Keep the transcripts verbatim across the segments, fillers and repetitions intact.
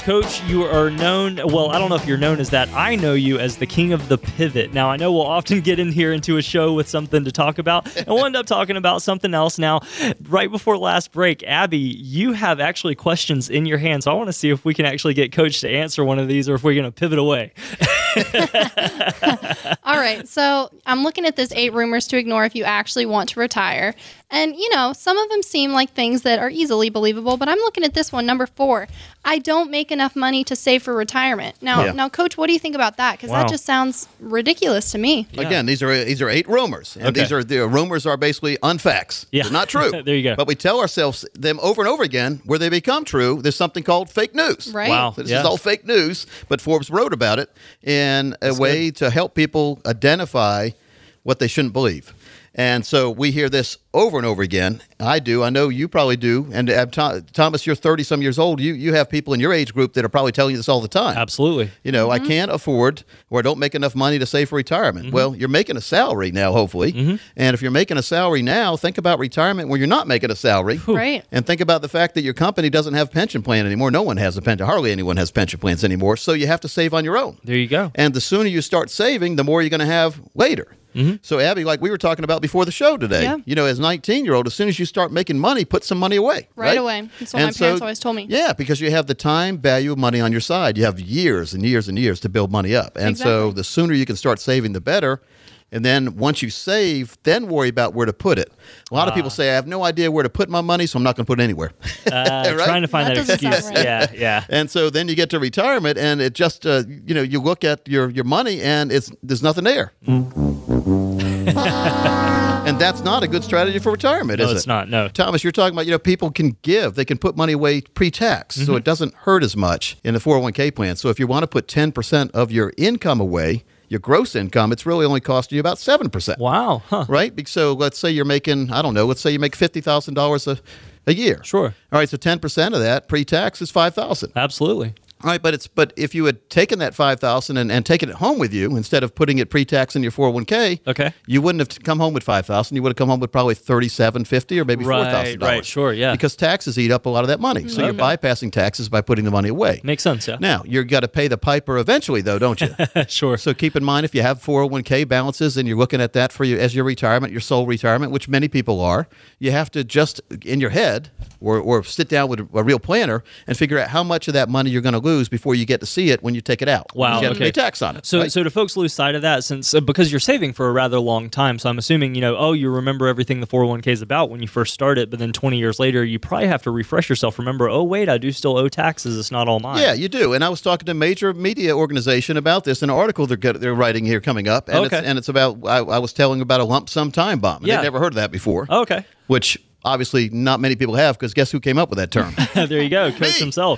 Coach, you are known, well, I don't know if you're known as that. I know you as the king of the pivot. Now, I know we'll often get in here into a show with something to talk about, and we'll end up talking about something else. Now, right before last break, Abby, you have actually questions in your hand, so I want to see if we can actually get Coach to answer one of these or if we're going to pivot away. All right, so I'm looking at this eight rumors to ignore if you actually want to retire. And, you know, some of them seem like things that are easily believable, but I'm looking at this one, number four. I don't make enough money to save for retirement. Now, Yeah. now, Coach, what do you think about that? Because Wow. that just sounds ridiculous to me. Yeah. Again, these are these are eight rumors, and Okay. these are the rumors are basically unfacts. Yeah. They're not true. There you go. But we tell ourselves them over and over again. Where they become true, there's something called fake news. Right? Wow. This Yeah. is all fake news, but Forbes wrote about it in a That's way to help people identify what they shouldn't believe. And so we hear this over and over again. I do. I know you probably do. And uh, Tho- Thomas, you're thirty-some years old. You you have people in your age group that are probably telling you this all the time. Absolutely. You know, I can't afford or I don't make enough money to save for retirement. Mm-hmm. Well, you're making a salary now, hopefully. And if you're making a salary now, think about retirement when you're not making a salary. Right. And think about the fact that your company doesn't have pension plan anymore. No one has a pension. Hardly anyone has pension plans anymore. So you have to save on your own. There you go. And the sooner you start saving, the more you're going to have later. Mm-hmm. So, Abby, like we were talking about before the show today, Yeah. you know, as a nineteen-year-old, as soon as you start making money, put some money away. Right away. That's what my parents always told me. Yeah, because you have the time value of money on your side. You have years and years and years to build money up. And so Exactly. the sooner you can start saving, the better. And then once you save, then worry about where to put it. A lot of people say, I have no idea where to put my money, so I'm not going to put it anywhere. Uh, Right? Trying to find That that, doesn't sound excuse. right. Yeah, yeah. And so then you get to retirement, and it just, uh, you know, you look at your, your money, and it's there's nothing there. And that's not a good strategy for retirement, No, is it? it's not. No. Thomas, you're talking about, you know, people can give. They can put money away pre-tax, Mm-hmm. so it doesn't hurt as much in the four oh one k plan. So if you want to put ten percent of your income away, your gross income, it's really only costing you about seven percent. Wow. Huh. Right? Be- So let's say you're making, I don't know, let's say you make fifty thousand dollars a a year. Sure. All right, so ten percent of that pre-tax is five thousand dollars. Absolutely. All right, but it's but if you had taken that five thousand and, and taken it home with you instead of putting it pre-tax in your four oh one k, Okay. you wouldn't have come home with five thousand. You would have come home with probably thirty-seven fifty or maybe Right, four thousand dollars. right, sure, yeah. Because taxes eat up a lot of that money, so you're bypassing taxes by putting the money away. Makes sense, yeah. Now you've got to pay the piper eventually, though, don't you? Sure. So keep in mind if you have four oh one k balances and you're looking at that for you as your retirement, your sole retirement, which many people are, you have to just in your head or, or sit down with a, a real planner and figure out how much of that money you're going to lose before you get to see it when you take it out. Wow, You got to okay. pay tax on it. So, right? so do folks lose sight of that since uh, because you're saving for a rather long time? So I'm assuming you know, oh, you remember everything the four oh one k is about when you first started, but then twenty years later, you probably have to refresh yourself. Remember, oh wait, I do still owe taxes. It's not all mine. Yeah, you do. And I was talking to a major media organization about this, an article they're get, they're writing here coming up, and Okay. it's and it's about I, I was telling about a lump sum time bomb. And Yeah. I'd never heard of that before. Oh, okay. Which obviously not many people have, because guess who came up with that term? There you go, Coach himself.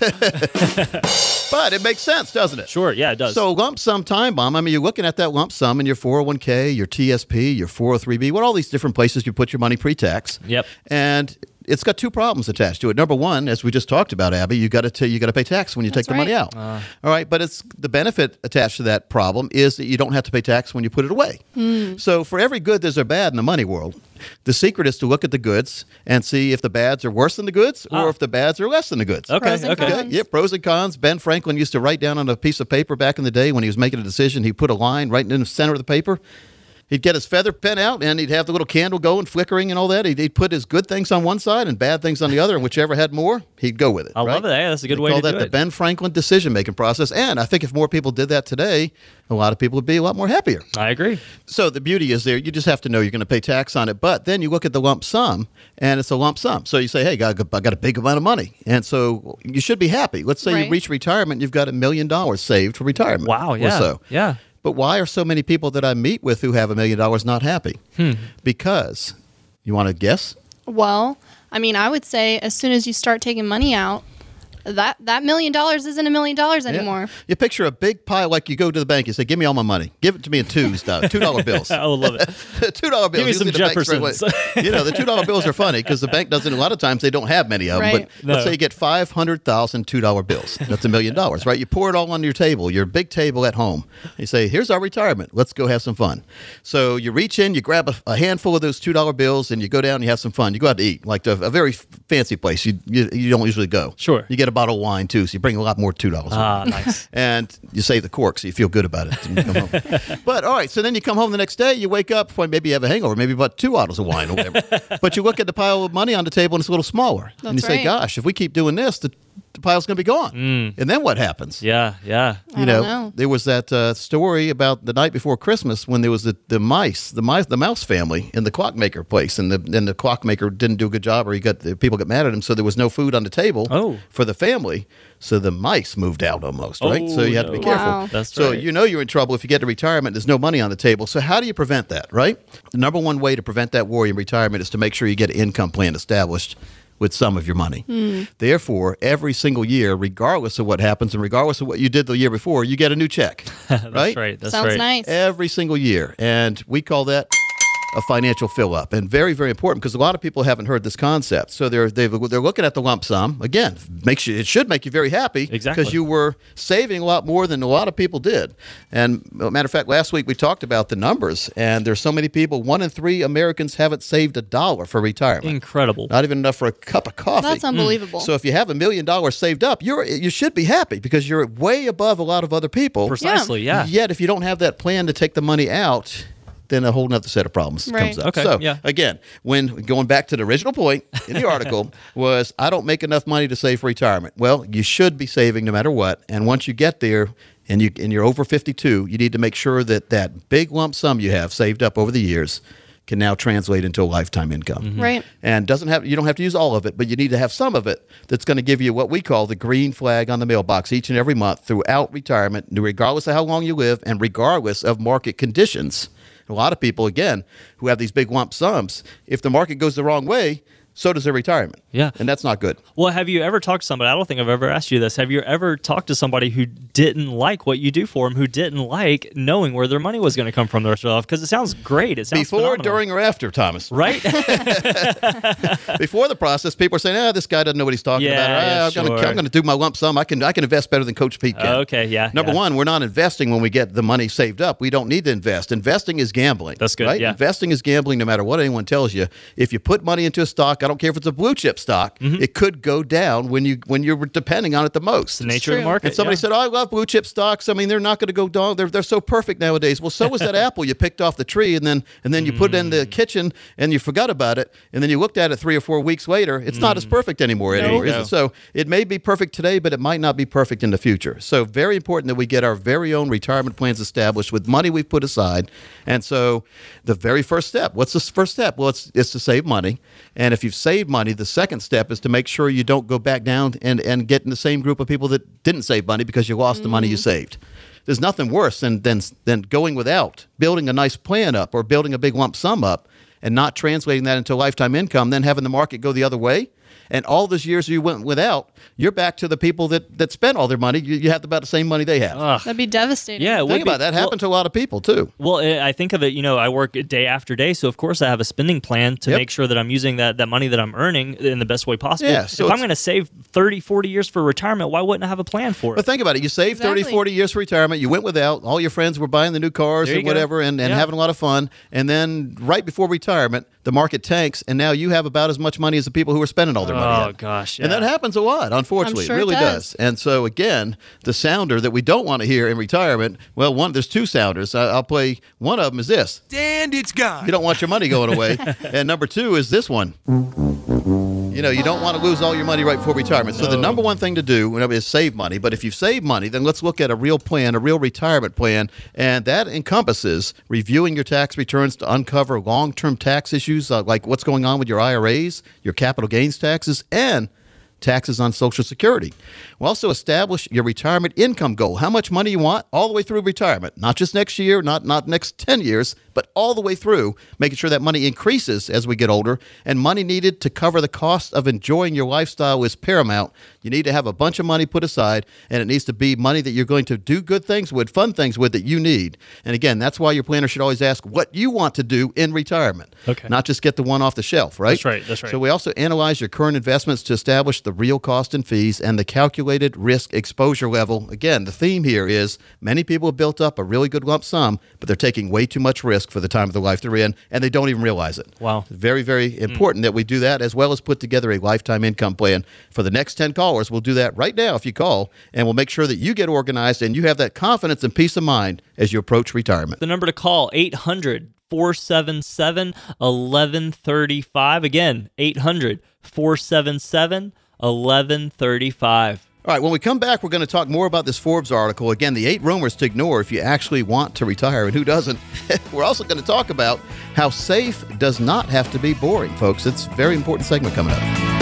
But it makes sense, doesn't it? Sure. Yeah, it does. So lump sum time bomb, I mean, you're looking at that lump sum in your four oh one k, your T S P, your four oh three b, what all these different places you put your money pre-tax. Yep. And it's got two problems attached to it. Number one, as we just talked about, Abby, you got to t- you got to pay tax when you That's take the money right. out. All right, but it's the benefit attached to that problem is that you don't have to pay tax when you put it away. So for every good, there's a bad in the money world. The secret is to look at the goods and see if the bads are worse than the goods or Ah. if the bads are less than the goods. okay. Pros and Okay. cons. Yeah, pros and cons. Ben Franklin used to write down on a piece of paper back in the day when he was making a decision. He put a line right in the center of the paper. He'd get his feather pen out, and he'd have the little candle going, flickering and all that. He'd, he'd put his good things on one side and bad things on the other, and whichever had more, he'd go with it. I right? love it. Yeah, that's a good They way call to that do the it. Ben Franklin decision-making process. And I think if more people did that today, a lot of people would be a lot more happier. I agree. So the beauty is there, you just have to know you're going to pay tax on it. But then you look at the lump sum, and it's a lump sum. So you say, hey, I got, I got a big amount of money. And so you should be happy. Let's say Right. you reach retirement, you've got a million dollars saved for retirement. Wow. Or Yeah. so. Yeah. But why are so many people that I meet with who have a million dollars not happy? Hmm. Because, you want to guess? Well, I mean, I would say as soon as you start taking money out, that that million dollars isn't a million dollars anymore. Yeah. You picture a big pile, like you go to the bank, you say, give me all my money. Give it to me in twos, two dollar bills. I would love it. two dollar bills. Give me You'll some see the bank straight away. Jeffersons. You know, the two dollar bills are funny because the bank doesn't, a lot of times they don't have many of them. Right. But No. let's say you get five hundred thousand two dollar bills. That's a million dollars, right? You pour it all on your table, your big table at home. You say, here's our retirement. Let's go have some fun. So you reach in, you grab a, a handful of those two dollar bills, and you go down and you have some fun. You go out to eat, like to a very fancy place. You, you, you don't usually go. Sure. You get a bottle of wine too, so you bring a lot more two dollars. Ah, nice. And you save the cork, so you feel good about it. And you come home. But all right, so then you come home the next day, you wake up, well, maybe you have a hangover, maybe about two bottles of wine or whatever. But you look at the pile of money on the table and it's a little smaller. That's and you say, right. gosh, if we keep doing this, the, the pile's going to be gone. Mm. And then what happens? Yeah, yeah. I You don't know, know. there was that uh, story about the night before Christmas when there was the, the mice, the mice, the mouse family in the clockmaker place, and the and the clockmaker didn't do a good job, or he got the people got mad at him, so there was no food on the table Oh. for the family. So the mice moved out almost, right? Oh, so you have to be no. careful. Wow. That's so right. you know you're in trouble if you get to retirement. There's no money on the table. So how do you prevent that, right? The number one way to prevent that worry in retirement is to make sure you get an income plan established with some of your money. Therefore, every single year, regardless of what happens and regardless of what you did the year before, you get a new check, That's right? right. That's Sounds right. nice. Every single year. And we call that a financial fill-up, and very, very important because a lot of people haven't heard this concept. So they're they've, they're looking at the lump sum. Again, makes you it should make you very happy Exactly. because you were saving a lot more than a lot of people did. And matter of fact, last week we talked about the numbers, and there's so many people. One in three Americans haven't saved a dollar for retirement. Incredible. Not even enough for a cup of coffee. That's unbelievable. So if you have a million dollars saved up, you're you should be happy because you're way above a lot of other people. Precisely, yeah. Yet if you don't have that plan to take the money out, then a whole nother set of problems Right. comes up. Okay, So yeah. again, when going back to the original point in the article was I don't make enough money to save for retirement. Well, you should be saving no matter what. And once you get there and you and you're over fifty-two, you need to make sure that that big lump sum you have saved up over the years can now translate into a lifetime income. Right. And doesn't have you don't have to use all of it, but you need to have some of it that's going to give you what we call the green flag on the mailbox each and every month throughout retirement, regardless of how long you live and regardless of market conditions. A lot of people, again, who have these big lump sums, if the market goes the wrong way, so does their retirement. Yeah. And that's not good. Well, have you ever talked to somebody? I don't think I've ever asked you this. Have you ever talked to somebody who didn't like what you do for them, who didn't like knowing where their money was going to come from the rest of their life? Because it sounds great. It sounds Before, phenomenal. during, or after, Thomas. Right? Before the process, people are saying, ah, this guy doesn't know what he's talking Yeah, about. Ah, yeah, I'm sure. gonna, I'm going to do my lump sum. I can I can invest better than Coach Pete can. Okay, yeah, Number yeah. one, we're not investing when we get the money saved up. We don't need to invest. Investing is gambling. That's good, Right? yeah. Investing is gambling no matter what anyone tells you. If you put money into a stock, I don't care if it's a blue chip stock, it could go down when you when you're depending on it the most. the nature of the true. market. And somebody yeah. said, "Oh, I love blue chip stocks. I mean, they're not going to go down. They're they're so perfect nowadays." Well, so was that apple you picked off the tree, and then and then you put it in the kitchen, and you forgot about it, and then you looked at it three or four weeks later. It's not as perfect anymore. anymore you is go. it? So it may be perfect today, but it might not be perfect in the future. So very important that we get our very own retirement plans established with money we've put aside. And so the very first step, what's the first step? Well, it's it's to save money. And if you've saved money, the second step is to make sure you don't go back down and, and get in the same group of people that didn't save money because you lost the money you saved. There's nothing worse than, than, than going without, building a nice plan up or building a big lump sum up and not translating that into lifetime income, then having the market go the other way. And all those years you went without, you're back to the people that, that spent all their money. You, you have about the same money they have. Ugh. That'd be devastating. Yeah, it would Think be- about it. That well- happened to a lot of people, too. Well, I I think of it, you know, I work day after day, so of course I have a spending plan to Yep. make sure that I'm using that, that money that I'm earning in the best way possible. Yeah, so if I'm it's- going to save thirty, forty years for retirement, why wouldn't I have a plan for it? But think about it. You saved thirty, Exactly. forty years for retirement. You went without. All your friends were buying the new cars There you and go. whatever and, and Yeah. having a lot of fun. And then right before retirement, the market tanks, and now you have about as much money as the people who were spending all their money. Oh, had. gosh, And that yeah. happens a lot, unfortunately. I'm sure it it really does. does. And so, again, the sounder that we don't want to hear in retirement, well, one there's two sounders. I, I'll play one of them is this. And it's gone. You don't want your money going away. And number two is this one. You know, you don't want to lose all your money right before retirement. So the number one thing to do whenever is save money. But if you've saved money, then let's look at a real plan, a real retirement plan. And that encompasses reviewing your tax returns to uncover long-term tax issues uh, like what's going on with your I R As, your capital gains taxes, and taxes on Social Security. We'll also establish your retirement income goal. How much money you want all the way through retirement. Not just next year, not not next ten years, but all the way through, making sure that money increases as we get older. And money needed to cover the cost of enjoying your lifestyle is paramount. You need to have a bunch of money put aside, and it needs to be money that you're going to do good things with, fun things with that you need. And again, that's why your planner should always ask what you want to do in retirement. Okay. Not just get the one off the shelf, right? That's right, that's right. So we also analyze your current investments to establish the real cost and fees and the calculated risk exposure level. Again, the theme here is many people have built up a really good lump sum, but they're taking way too much risk risk for the time of the life they're in, and they don't even realize it. Wow. Very, very important mm. that we do that, as well as put together a lifetime income plan for the next ten callers. We'll do that right now if you call, and we'll make sure that you get organized and you have that confidence and peace of mind as you approach retirement. The number to call, eight hundred, four seven seven, one one three five. Again, eight hundred, four seven seven, one one three five. All right, when we come back, we're going to talk more about this Forbes article. Again, the eight rumors to ignore if you actually want to retire, and who doesn't. We're also going to talk about how safe does not have to be boring, folks. It's a very important segment coming up.